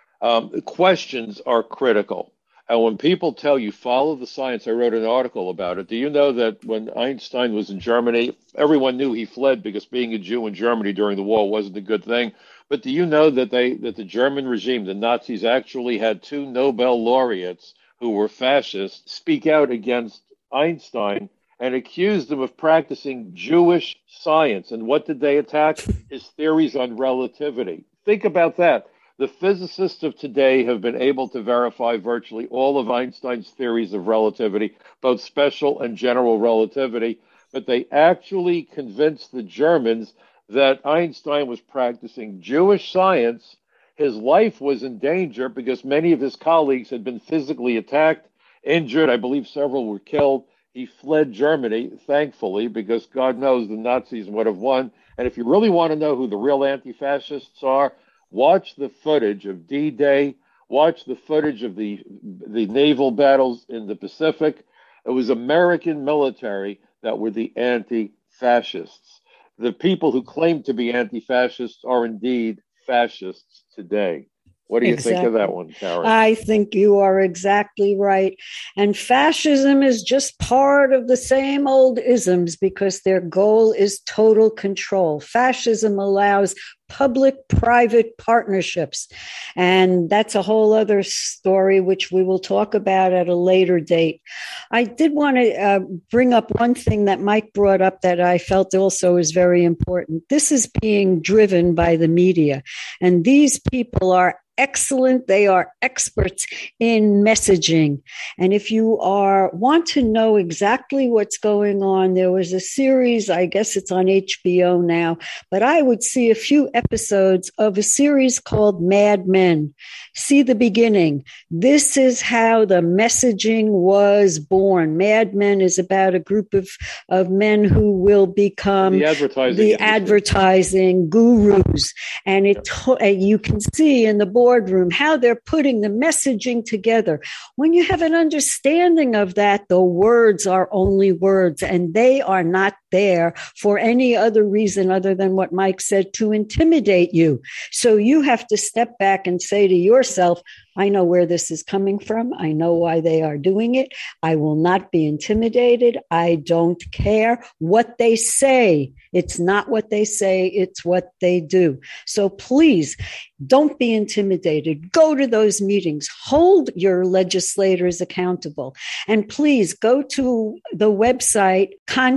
Questions are critical. And when people tell you, follow the science, I wrote an article about it. Do you know that when Einstein was in Germany, everyone knew he fled because being a Jew in Germany during the war wasn't a good thing. But do you know that the German regime, the Nazis, actually had 2 Nobel laureates who were fascists speak out against Einstein and accused him of practicing Jewish science? And what did they attack? His theories on relativity. Think about that. The physicists of today have been able to verify virtually all of Einstein's theories of relativity, both special and general relativity, but they actually convinced the Germans that Einstein was practicing Jewish science. His life was in danger because many of his colleagues had been physically attacked, injured. I believe several were killed. He fled Germany, thankfully, because God knows the Nazis would have won. And if you really want to know who the real anti-fascists are, watch the footage of D-Day, watch the footage of the naval battles in the Pacific. It was American military that were the anti-fascists. The people who claim to be anti-fascists are indeed fascists today. What do you think of that one, Karen? I think you are exactly right. And fascism is just part of the same old isms because their goal is total control. Fascism allows public-private partnerships. And that's a whole other story, which we will talk about at a later date. I did want to bring up one thing that Mike brought up that I felt also is very important. This is being driven by the media. And these people are excellent. They are experts in messaging. And if you want to know exactly what's going on, there was a series, I guess it's on HBO now, but I would see a few episodes of a series called Mad Men. See the beginning. This is how the messaging was born. Mad Men is about a group of men who will become the advertising gurus. And you can see in the boardroom how they're putting the messaging together. When you have an understanding of that, the words are only words, and they are not there for any other reason other than what Mike said, to intimidate you. So you have to step back and say to yourself, I know where this is coming from. I know why they are doing it. I will not be intimidated. I don't care what they say. It's not what they say. It's what they do. So please don't be intimidated. Go to those meetings. Hold your legislators accountable. And please go to the website,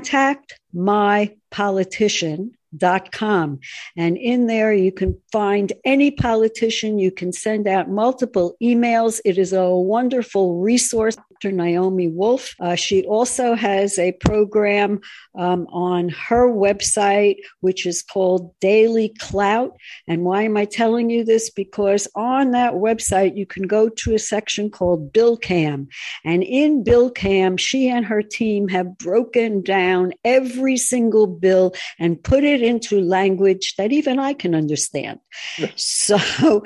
contactmypolitician.com. And in there, you can find any politician. You can send out multiple emails. It is a wonderful resource. Dr. Naomi Wolf. She also has a program on her website, which is called Daily Clout. And why am I telling you this? Because on that website, you can go to a section called Bill Cam. And in Bill Cam, she and her team have broken down every single bill and put it into language that even I can understand. So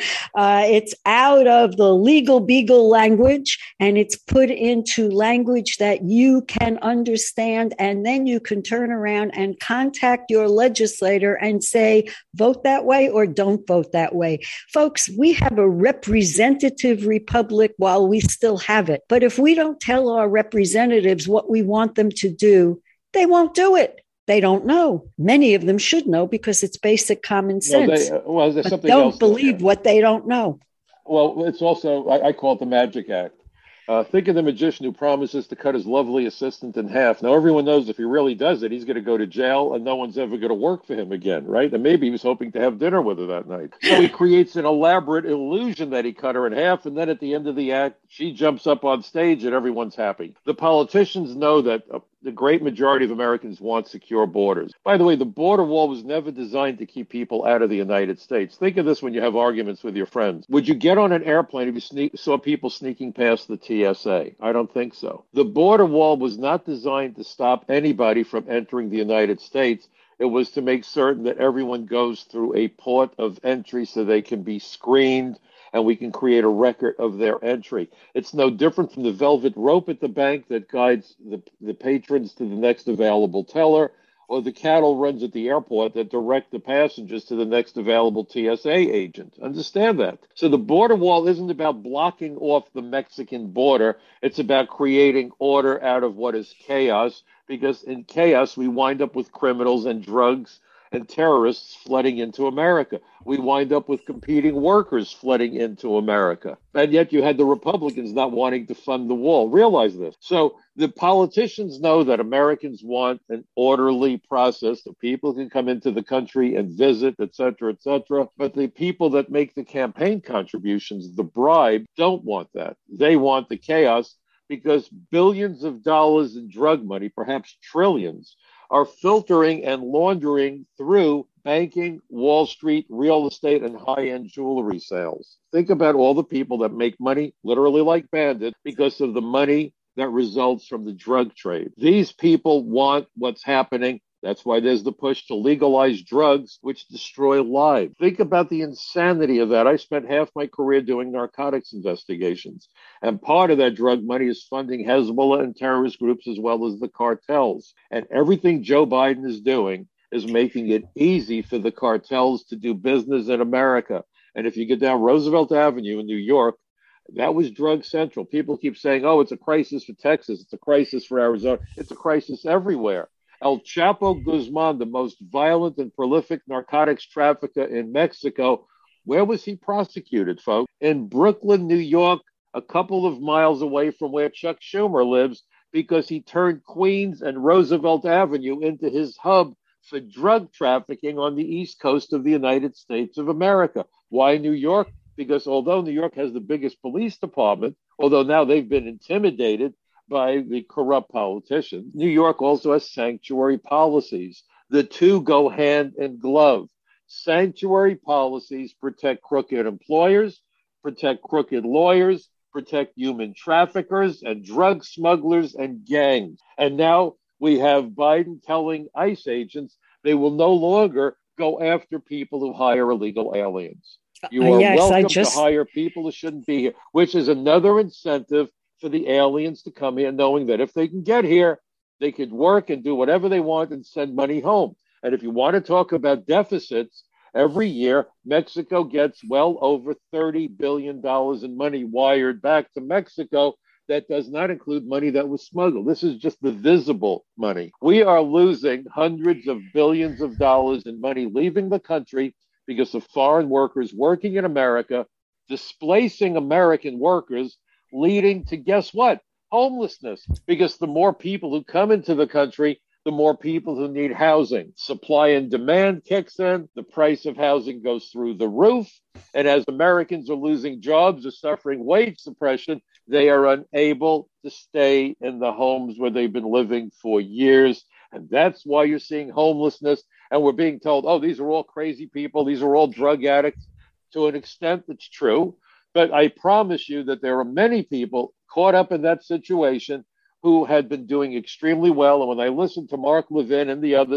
it's out of the legal beagle language and it's put into language that you can understand. And then you can turn around and contact your legislator and say, vote that way or don't vote that way. Folks, we have a representative republic while we still have it. But if we don't tell our representatives what we want them to do, they won't do it. They don't know. Many of them should know because it's basic common sense. There's something don't else believe what they don't know. Well, it's also, I call it the magic act. Think of the magician who promises to cut his lovely assistant in half. Now, everyone knows if he really does it, he's going to go to jail and no one's ever going to work for him again, right? And maybe he was hoping to have dinner with her that night. So he creates an elaborate illusion that he cut her in half. And then at the end of the act, she jumps up on stage and everyone's happy. The politicians know that the great majority of Americans want secure borders. By the way, the border wall was never designed to keep people out of the United States. Think of this when you have arguments with your friends. Would you get on an airplane if you saw people sneaking past the TSA? I don't think so. The border wall was not designed to stop anybody from entering the United States. It was to make certain that everyone goes through a port of entry so they can be screened and we can create a record of their entry. It's no different from the velvet rope at the bank that guides the patrons to the next available teller, or the cattle runs at the airport that direct the passengers to the next available TSA agent. Understand that. So the border wall isn't about blocking off the Mexican border. It's about creating order out of what is chaos, because in chaos, we wind up with criminals and drugs and terrorists flooding into America. We wind up with competing workers flooding into America. And yet you had the Republicans not wanting to fund the wall. Realize this. So the politicians know that Americans want an orderly process that people can come into the country and visit, et cetera, et cetera. But the people that make the campaign contributions, the bribe, don't want that. They want the chaos because billions of dollars in drug money, perhaps trillions, are filtering and laundering through banking, Wall Street, real estate, and high-end jewelry sales. Think about all the people that make money, literally like bandits, because of the money that results from the drug trade. These people want what's happening. That's why there's the push to legalize drugs, which destroy lives. Think about the insanity of that. I spent half my career doing narcotics investigations, and part of that drug money is funding Hezbollah and terrorist groups as well as the cartels. And everything Joe Biden is doing is making it easy for the cartels to do business in America. And if you get down Roosevelt Avenue in New York, that was drug central. People keep saying, oh, it's a crisis for Texas. It's a crisis for Arizona. It's a crisis everywhere. El Chapo Guzman, the most violent and prolific narcotics trafficker in Mexico, where was he prosecuted, folks? In Brooklyn, New York, a couple of miles away from where Chuck Schumer lives, because he turned Queens and Roosevelt Avenue into his hub for drug trafficking on the East Coast of the United States of America. Why New York? Because although New York has the biggest police department, although now they've been intimidated by the corrupt politicians, New York also has sanctuary policies. The two go hand in glove. Sanctuary policies protect crooked employers, protect crooked lawyers, protect human traffickers and drug smugglers and gangs. And now we have Biden telling ICE agents they will no longer go after people who hire illegal aliens. You are welcome to hire people who shouldn't be here, which is another incentive for the aliens to come here, knowing that if they can get here, they could work and do whatever they want and send money home. And if you want to talk about deficits, every year, Mexico gets well over $30 billion in money wired back to Mexico. That does not include money that was smuggled. This is just the visible money. We are losing hundreds of billions of dollars in money leaving the country because of foreign workers working in America, displacing American workers, leading to, guess what? Homelessness. Because the more people who come into the country, the more people who need housing. Supply and demand kicks in. The price of housing goes through the roof. And as Americans are losing jobs or suffering wage suppression, they are unable to stay in the homes where they've been living for years. And that's why you're seeing homelessness. And we're being told, oh, these are all crazy people. These are all drug addicts. To an extent, that's true. But I promise you that there are many people caught up in that situation who had been doing extremely well. And when I listened to Mark Levin and the others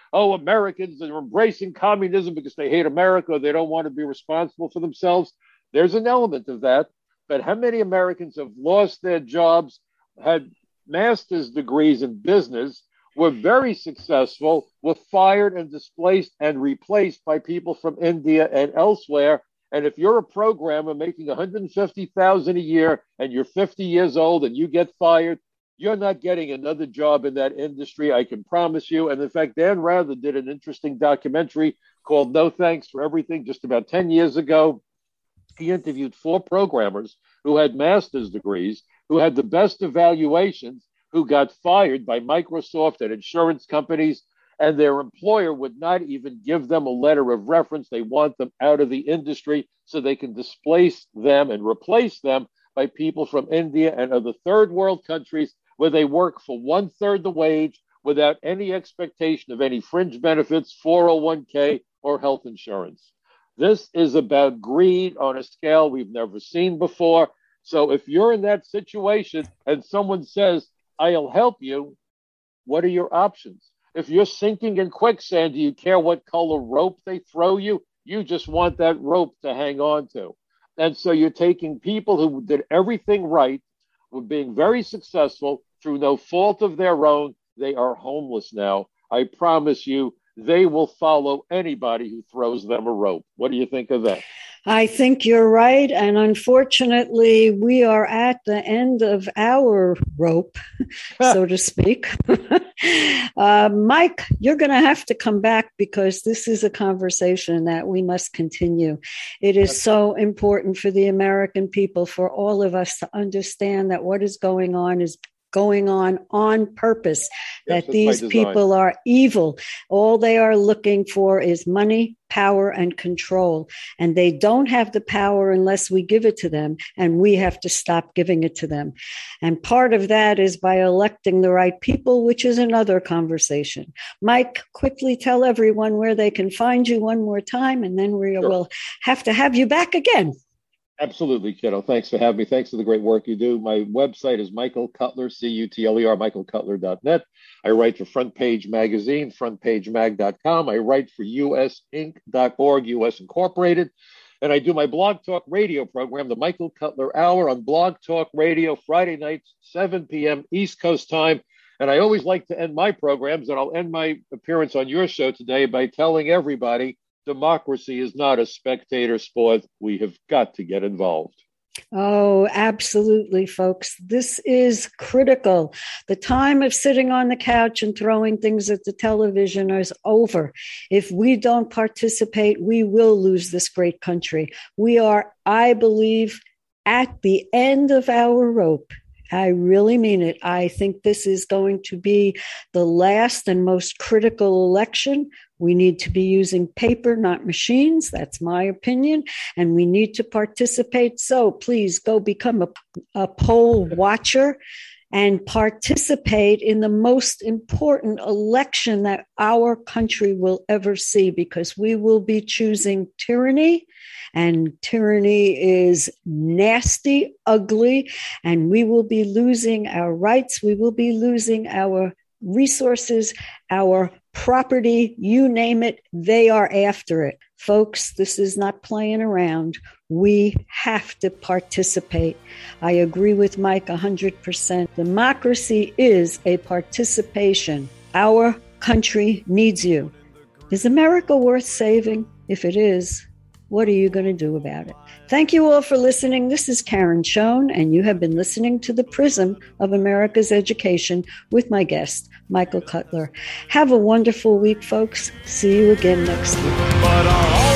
oh, Americans are embracing communism because they hate America or they don't want to be responsible for themselves. There's an element of that. But how many Americans have lost their jobs, had master's degrees in business, were very successful, were fired and displaced and replaced by people from India and elsewhere? And if you're a programmer making $150,000 a year and you're 50 years old and you get fired, you're not getting another job in that industry, I can promise you. And in fact, Dan Rather did an interesting documentary called No Thanks for Everything just about 10 years ago. He interviewed 4 programmers who had master's degrees, who had the best evaluations, who got fired by Microsoft and insurance companies, and their employer would not even give them a letter of reference. They want them out of the industry so they can displace them and replace them by people from India and other third world countries where they work for 1/3 the wage without any expectation of any fringe benefits, 401k, or health insurance. This is about greed on a scale we've never seen before. So if you're in that situation and someone says, I'll help you, what are your options? If you're sinking in quicksand, do you care what color rope they throw you? You just want that rope to hang on to. And so you're taking people who did everything right, were being very successful through no fault of their own. They are homeless now. I promise you, they will follow anybody who throws them a rope. What do you think of that? I think you're right. And unfortunately, we are at the end of our rope, so to speak. Mike, you're going to have to come back because this is a conversation that we must continue. It is so important for the American people, for all of us to understand that what is going on on purpose, that these people are evil. All they are looking for is money, power, and control. And they don't have the power unless we give it to them, and we have to stop giving it to them. And part of that is by electing the right people, which is another conversation. Mike, quickly tell everyone where they can find you one more time, and then we will have to have you back again. Absolutely, kiddo. Thanks for having me. Thanks for the great work you do. My website is Michael Cutler, Cutler, michaelcutler.net. I write for Front Page Magazine, frontpagemag.com. I write for usinc.org, US Incorporated. And I do my Blog Talk radio program, the Michael Cutler Hour, on Blog Talk Radio, Friday nights, 7 p.m. East Coast time. And I always like to end my programs, and I'll end my appearance on your show today by telling everybody, democracy is not a spectator sport. We have got to get involved. Oh, absolutely, folks. This is critical. The time of sitting on the couch and throwing things at the television is over. If we don't participate, we will lose this great country. We are, I believe, at the end of our rope. I really mean it. I think this is going to be the last and most critical election. We need to be using paper, not machines. That's my opinion. And we need to participate. So please go become a poll watcher and participate in the most important election that our country will ever see, because we will be choosing tyranny. And tyranny is nasty, ugly, and we will be losing our rights. We will be losing our resources, our property, you name it, they are after it. Folks, this is not playing around. We have to participate. I agree with Mike 100%. Democracy is a participation. Our country needs you. Is America worth saving? If it is, what are you going to do about it? Thank you all for listening. This is Karen Schoen, and you have been listening to The Prism of America's Education with my guest, Michael Cutler. Have a wonderful week, folks. See you again next week.